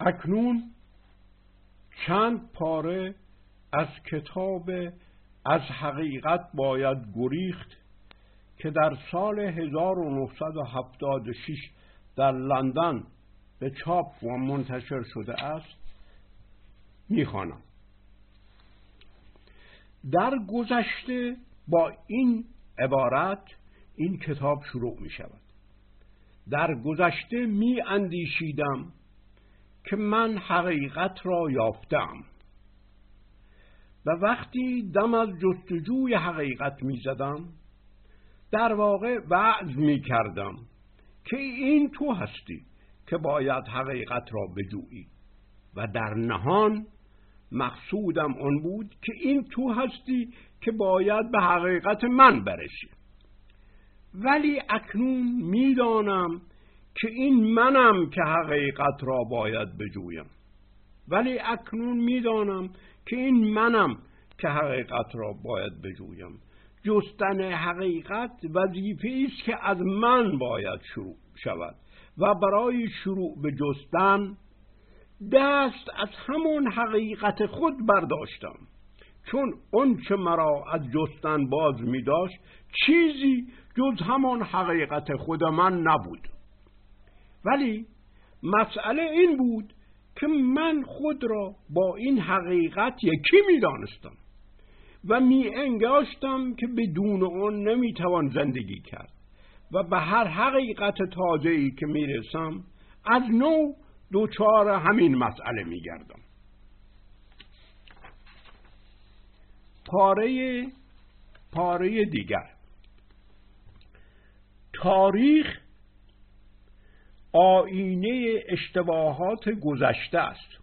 اکنون چند پاره از کتاب از حقیقت باید گریخت که در سال 1976 در لندن به چاپ و منتشر شده است می‌خوانم. در گذشته با این عبارت این کتاب شروع می شود. در گذشته می اندیشیدم که من حقیقت را یافتم و وقتی دم از جستجوی حقیقت می زدم در واقع وعظ می کردم که این تو هستی که باید حقیقت را بجویی و در نهان مقصودم اون بود که این تو هستی که باید به حقیقت من برسی. ولی اکنون میدانم که این منم که حقیقت را باید بجویم. ولی اکنون میدانم که این منم که حقیقت را باید بجویم. جستن حقیقت وظیفه‌ای است که از من باید شروع شود و برای شروع به جستن دست از همون حقیقت خود برداشتم، چون اون چه مرا از جستن باز می داشت چیزی جز همان حقیقت خود من نبود. ولی مسئله این بود که من خود را با این حقیقت یکی می دانستم و می انگاشتم که بدون اون نمی توان زندگی کرد و به هر حقیقت تازه‌ای که می رسم از نو دوچار همین مسئله می گردم. پاره دیگر، تاریخ آینه اشتباهات گذشته است.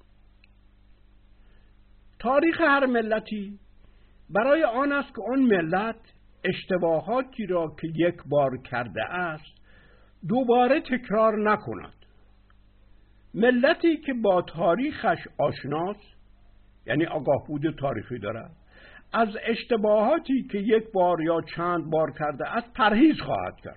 تاریخ هر ملتی برای آن است که آن ملت اشتباهاتی را که یک بار کرده است دوباره تکرار نکند. ملتی که با تاریخش آشناست، یعنی آگاه بود تاریخی دارد، از اشتباهاتی که یک بار یا چند بار کرده است پرهیز خواهد کرد.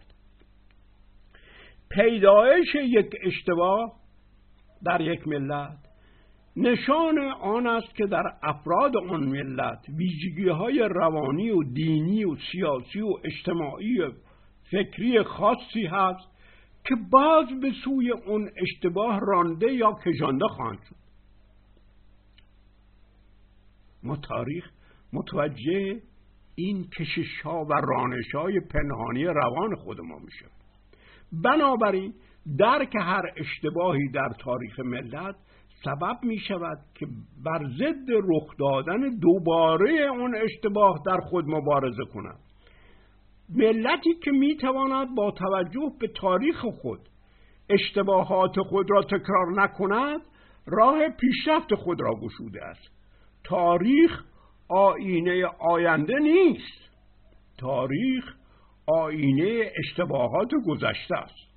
پیدایش یک اشتباه در یک ملت نشان آن است که در افراد آن ملت ویژگی‌های روانی و دینی و سیاسی و اجتماعی و فکری خاصی هست که باز به سوی اون اشتباه رانده یا کشانده خواهند شد. ما تاریخ متوجه این کشش‌ها و رانش‌های پنهانی روان خود ما میشه. بنابراین درک هر اشتباهی در تاریخ ملت سبب می شود که بر ضد رخ دادن دوباره اون اشتباه در خود مبارزه کند. ملتی که می تواند با توجه به تاریخ خود اشتباهات خود را تکرار نکند راه پیشرفت خود را گشوده است. تاریخ آینه آینده نیست. تاریخ آینه اشتباهات گذشته است.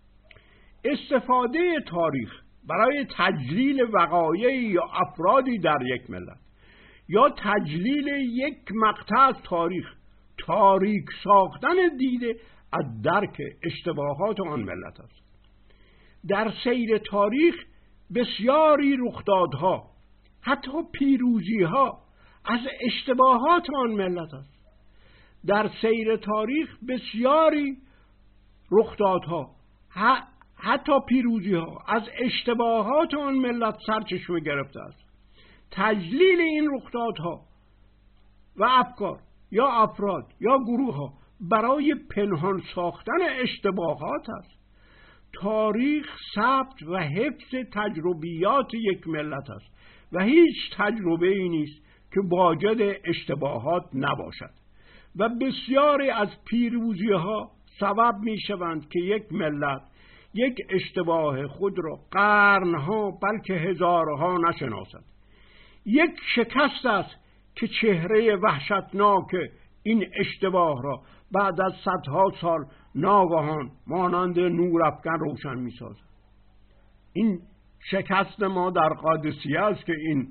استفاده تاریخ برای تجلیل وقایعی یا افرادی در یک ملت یا تجلیل یک مقطع از تاریک ساختن دیده از درک اشتباهات آن ملت است. در سیر تاریخ بسیاری رخدادها، حتی پیروزی‌ها، از اشتباهات آن ملت است. در سیر تاریخ بسیاری رخدادها، حتی پیروزی‌ها، از اشتباهات آن ملت سرچشمه گرفته است. تجلیل این رخدادها و افکار یا افراد یا گروه‌ها برای پنهان ساختن اشتباهات است. تاریخ ثبت و حفظ تجربیات یک ملت است و هیچ تجربه‌ای نیست که واجد اشتباهات نباشد و بسیاری از پیروزی‌ها سبب می‌شوند که یک ملت یک اشتباه خود را قرنها بلکه هزارها نشناسد. یک شکست است که چهره وحشتناک این اشتباه را بعد از صدها سال ناگهان مانند نورافکن روشن می‌سازد. این شکست ما در قادسیه است که این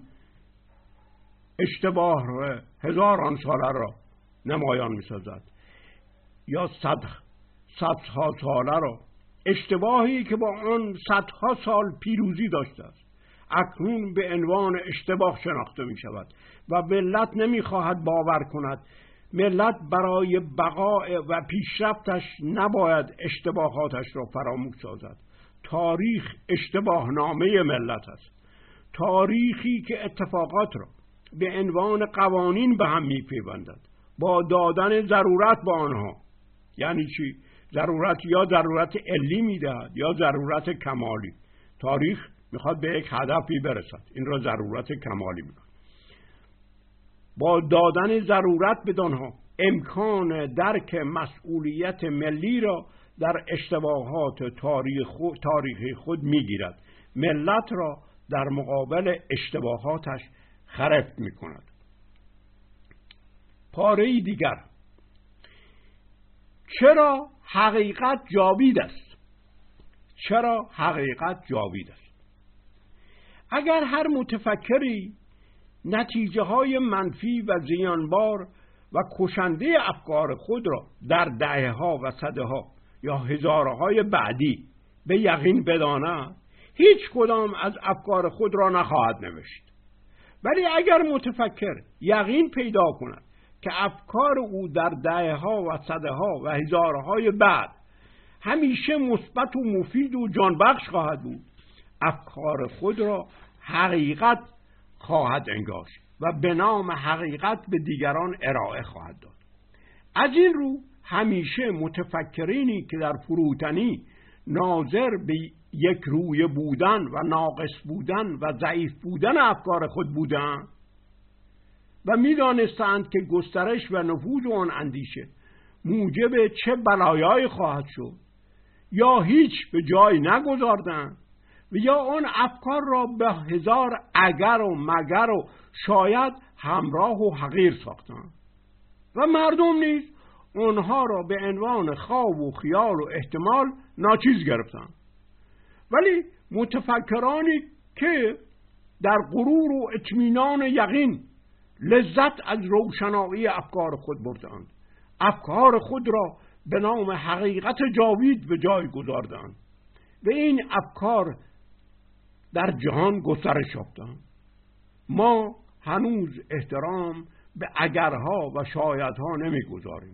اشتباه هزاران ساله را نمایان می‌سازد، یا صدها ساله را اشتباهی که با آن صدها سال پیروزی داشته است اکنون به عنوان اشتباه شناخته می شود و ملت نمی خواهد باور کند. ملت برای بقای و پیشرفتش نباید اشتباهاتش را فراموش سازد. تاریخ اشتباه نامه ملت است، تاریخی که اتفاقات را به عنوان قوانین به هم می پیوندد با دادن ضرورت با آنها. یعنی چی؟ یا ضرورت علی می دهد یا ضرورت کمالی. تاریخ میخواد به یک هدفی برسد، این را ضرورت کمالی میخواد. با دادن ضرورت بدانها امکان درک مسئولیت ملی را در اشتباهات تاریخی خود میگیرد. ملت را در مقابل اشتباهاتش خرفت میکند. پاره دیگر، چرا حقیقت جاوید است؟ چرا حقیقت جاوید است؟ اگر هر متفکری نتیجه های منفی و زیانبار و کشنده افکار خود را در دهه‌ها و صدها یا هزارهای بعدی به یقین بداند، هیچ کدام از افکار خود را نخواهد نوشت. ولی اگر متفکر یقین پیدا کند که افکار او در دهه‌ها و صدها و هزارهای بعد همیشه مثبت و مفید و جانبخش خواهد بود، افکار خود را حقیقت خواهد انگاشت و به نام حقیقت به دیگران ارائه خواهد داد. از این رو همیشه متفکرینی که در فروتنی ناظر به یک روی بودن و ناقص بودن و ضعیف بودن افکار خود بودند و می‌دانستند که گسترش و نفوذ آن اندیشه موجب چه بلایایی خواهد شد، یا هیچ به جای نگذاردند و یا آن افکار را به هزار اگر و مگر و شاید همراه و حقیر ساختند و مردم نیز آنها را به عنوان خواب و خیال و احتمال ناچیز گرفتند. ولی متفکرانی که در غرور و اطمینان یقین لذت از روشنایی افکار خود بردند، افکار خود را به نام حقیقت جاوید به جای گذاردند و این افکار در جهان گسترش یافتند. ما هنوز احترام به اگرها و شایدها نمیگذاریم.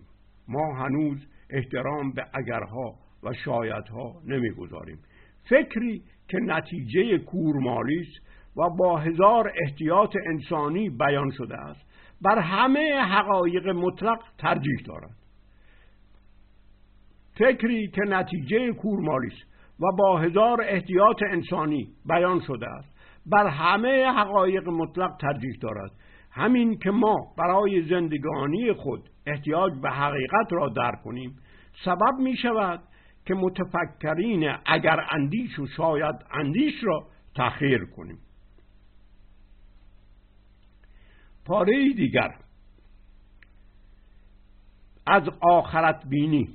فکری که نتیجه کورمالی است و با هزار احتیاط انسانی بیان شده است بر همه حقایق مطلق ترجیح دارد. فکری که نتیجه کورمالی است و با هزار احتیاط انسانی بیان شده است بر همه حقایق مطلق ترجیح دارد. همین که ما برای زندگانی خود احتیاج به حقیقت را درک کنیم سبب می شود که متفکرین اگر اندیش و شاید اندیش را تأخیر کنیم. پاره دیگر، از آخرت بینی.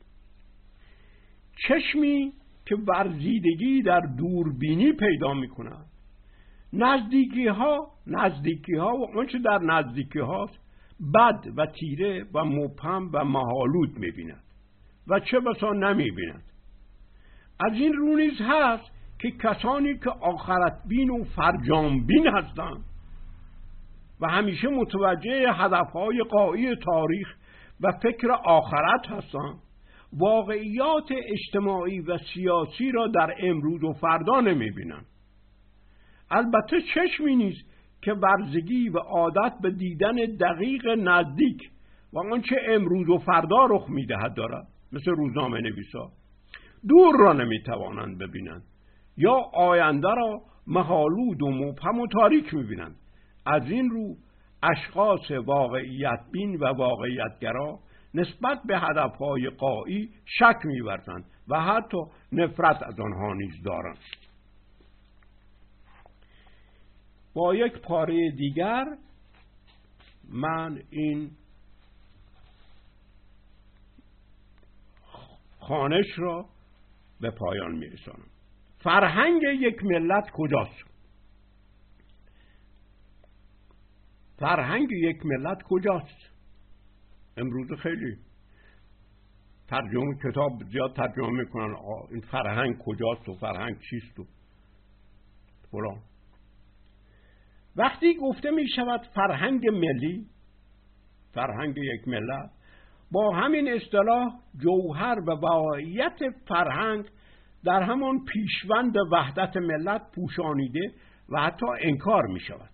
چشمی که ورزیدگی در دوربینی پیدا می کند نزدیکی ها و آنچه در نزدیکی هاست بد و تیره و مبهم و مه‌آلود می بیند و چه بسا نمی بیند. از این رو نیز هست که کسانی که آخرت بین و فرجام بین هستند و همیشه متوجه هدفهای غایی تاریخ و فکر آخرت هستند، واقعیات اجتماعی و سیاسی را در امروز و فردا نمی بینند. البته چشمی نیست که ورزگی و عادت به دیدن دقیق نزدیک و آنچه امروز و فردا رخ می دهد دارد، مثل روزنامه نویسا دور را نمی توانند ببینند یا آینده را مه‌آلود و مبهم و تاریک می بینند. از این رو اشخاص واقعیت بین و واقعیتگرا نسبت به هدفهای غایی شک می ورزند و حتی نفرت از آنها نیز دارند. با یک پاره دیگر من این خوانش را به پایان می رسانم. فرهنگ یک ملت کجاست؟ فرهنگ یک ملت کجاست؟ امروز خیلی ترجمه کتاب زیاد ترجمه میکنن این فرهنگ کجاست و فرهنگ چیست و فلان. وقتی گفته می شود فرهنگ ملی، فرهنگ یک ملت، با همین اصطلاح جوهر و واقعیت فرهنگ در همان پیشوند وحدت ملت پوشانیده و حتی انکار می شود.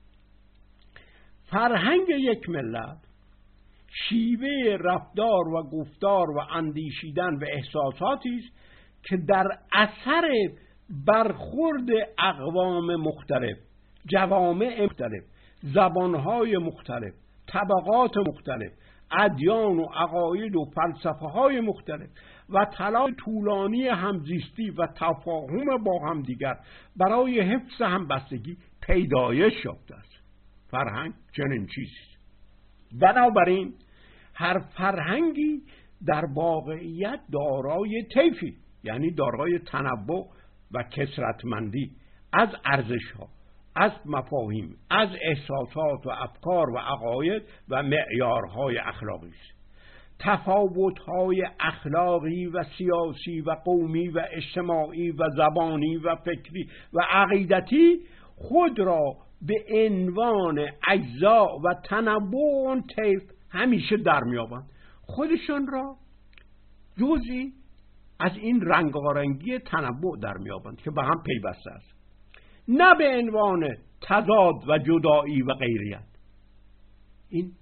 فرهنگ یک ملت شیوه رفتار و گفتار و اندیشیدن و احساساتی است که در اثر برخورد اقوام مختلف، جوامع مختلف، زبانهای مختلف، طبقات مختلف، ادیان و عقاید و فلسفه های مختلف و تلاش طولانی همزیستی و تفاهم با همدیگر برای حفظ همبستگی پیدایش یافته است. فرهنگ چنین چیزی. بنابراین هر فرهنگی در واقعیت دارای طیفی، یعنی دارای تنوع و کثرتمندی از ارزش‌ها، از مفاهیم، از احساسات و افکار و عقاید و معیارهای اخلاقی است. تفاوت‌های اخلاقی و سیاسی و قومی و اجتماعی و زبانی و فکری و عقیدتی خود را به عنوان اجزا و تنوع آن طیف همیشه در می‌یابند، خودشان را جزئی از این رنگارنگی تنوع در می‌یابند که به هم پیوسته است، نه به عنوان تضاد و جدایی و غیریت. این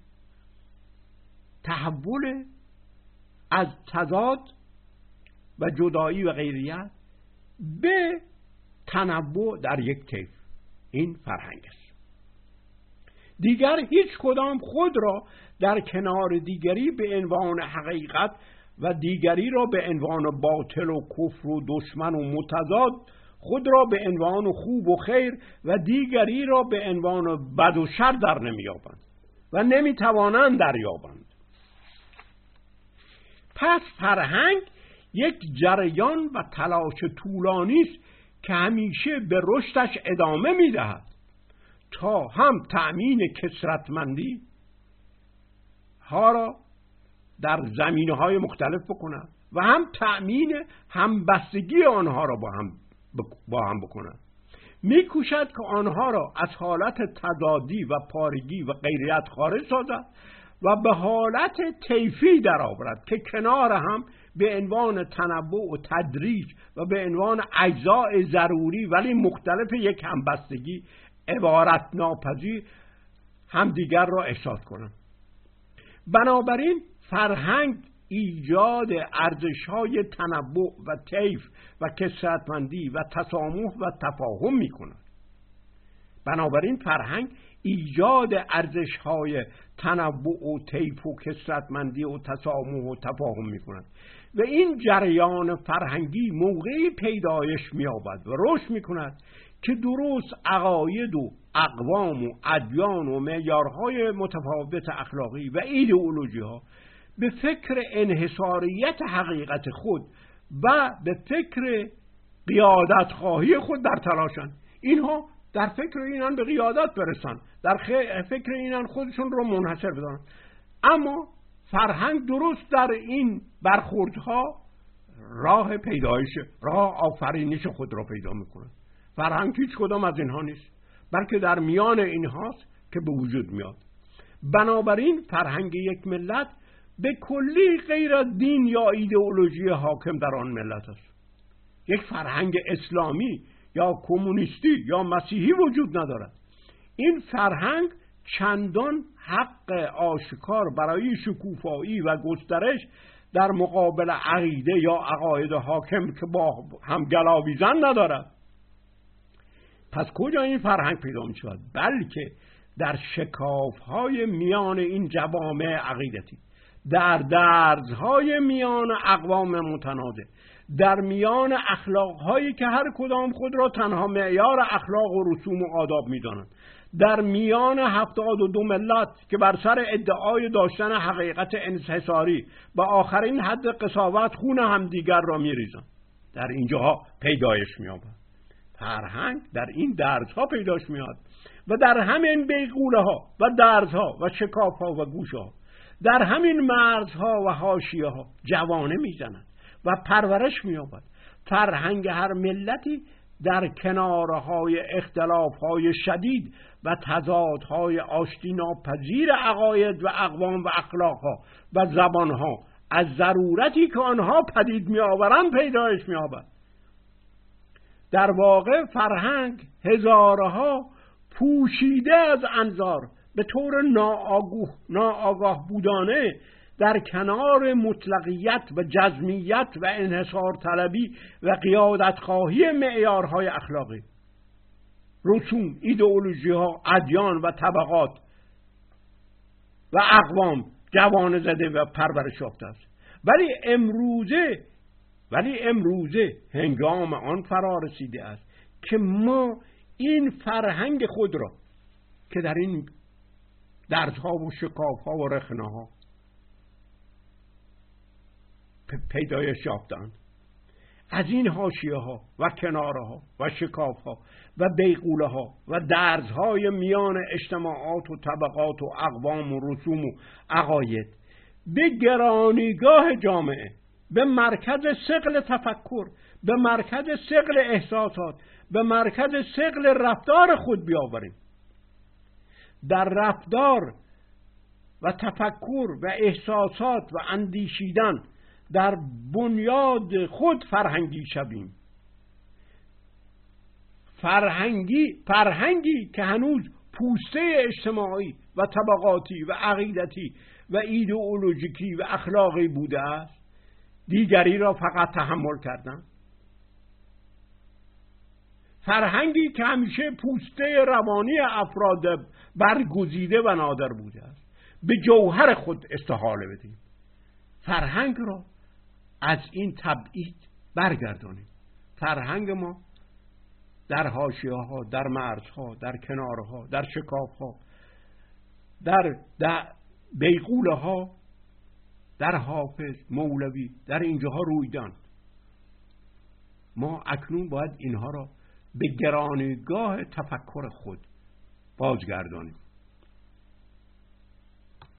تحول از تضاد و جدایی و غیریت به تنوع در یک طیف، این فرهنگ است. دیگر هیچ کدام خود را در کنار دیگری به عنوان حقیقت و دیگری را به عنوان باطل و کفر و دشمن و متضاد، خود را به عنوان خوب و خیر و دیگری را به عنوان بد و شر در نمی‌یابند و نمی‌توانند دریابند. پس فرهنگ یک جریان و تلاش طولانی است که همیشه به رشدش ادامه می‌دهد تا هم تأمین کثرتمندی ها را در زمینه‌های مختلف بکند و هم تأمین همبستگی آنها را با هم بکند. می‌کوشد که آنها را از حالت تضادی و پارگی و غیریت خارج سازد و به حالت طیفی درآورد که کنار هم به عنوان تنوع و تدریج و به عنوان اجزای ضروری ولی مختلف یک همبستگی عبارت ناپذیر همدیگر را احساس کنند. بنابراین فرهنگ ایجاد ارزش‌های تنوع و طیف و کثرتمندی و تسامح و تفاهم می‌کند. بنابراین فرهنگ ایجاد ارزش‌های تنوع و طیف و کثرتمندی و تسامح و تفاهم می‌کند و این جریان فرهنگی موقعی پیدایش می‌یابد و رشد می‌کند که درست عقاید و اقوام و ادیان و معیارهای متفاوت اخلاقی و ایدئولوژی‌ها به فکر انحصاریت حقیقت خود و به فکر قیادت خواهی خود در تلاشند. اینها در فکر اینان به قیادت برسن، در فکر اینان خودشون رو منحصر بدانند. اما فرهنگ درست در این برخوردها راه پیدایش، راه آفرینش خود را پیدا میکنه. فرهنگ هیچ کدام از اینها نیست، بلکه در میان اینهاست که به وجود میاد. بنابراین فرهنگ یک ملت به کلی غیر از دین یا ایدئولوژی حاکم در آن ملت است. یک فرهنگ اسلامی یا کمونیستی یا مسیحی وجود ندارد. این فرهنگ چندان حق آشکار برای شکوفایی و گسترش در مقابل عقیده یا عقاید حاکم که با هم گلاویزن ندارد. پس کجا این فرهنگ پیدا می شود؟ بلکه در شکاف‌های میان این جوامع عقیدتی، در درزهای میان اقوام متنازع، در میان اخلاق‌هایی که هر کدام خود را تنها معیار اخلاق و رسوم و آداب می‌دانند، در میان 72 ملت که بر سر ادعای داشتن حقیقت انحصاری و آخرین حد قساوت خون همدیگر را می‌ریزند، در اینجاها پیدایش می‌یابد. فرهنگ در این درزها پیداش میاد و در همین بیغوله ها و درزها و شکاف ها و گوشه ها، در همین مرزها و حاشیه‌ها جوانه میزند و پرورش می‌یابد. فرهنگ هر ملتی در کنارهای اختلافهای شدید و تضادهای آشتی ناپذیر عقاید و اقوام و اخلاقها و زبانها از ضرورتی که آنها پدید می‌آورند پیدایش می‌یابد. در واقع فرهنگ هزارها پوشیده از انظار به طور ناآگاه بودانه در کنار مطلقیت و جزمیت و انحصار طلبی و قیادت خواهی معیارهای اخلاقی، رسوم، ایدئولوژی ها، ادیان و طبقات و اقوام جوانه زده و پرورش یافته است. ولی امروزه هنگام آن فرا رسیده است که ما این فرهنگ خود را که در این درزها و شکافها و رخنه‌ها پیدایش یافتند، از این حاشیه‌ها و کنارها و شکافها و بیغوله‌ها و درزهای میان اجتماعات و طبقات و اقوام و رسوم و عقاید به گرانیگاه جامعه، به مرکز ثقل تفکر، به مرکز ثقل احساسات، به مرکز ثقل رفتار خود بیاوریم. در رفتار و تفکر و احساسات و اندیشیدن در بنیاد خود فرهنگی شویم. فرهنگی که هنوز پوسته اجتماعی و طبقاتی و عقیدتی و ایدئولوژیکی و اخلاقی بوده است، دیگری را فقط تحمل کردن. فرهنگی که همیشه پوسته روانی افراد برگزیده و نادر بوده است، به جوهر خود استحاله بدیم. فرهنگ را از این تبعید برگردانیم. فرهنگ ما در حاشیه‌ها، در مرزها، در کنارها، در شکافها، در بیغوله‌ها، در حافظ، مولوی، در اینجاها رویدان. ما اکنون باید اینها را به گرانیگاه تفکر خود بازگردانیم.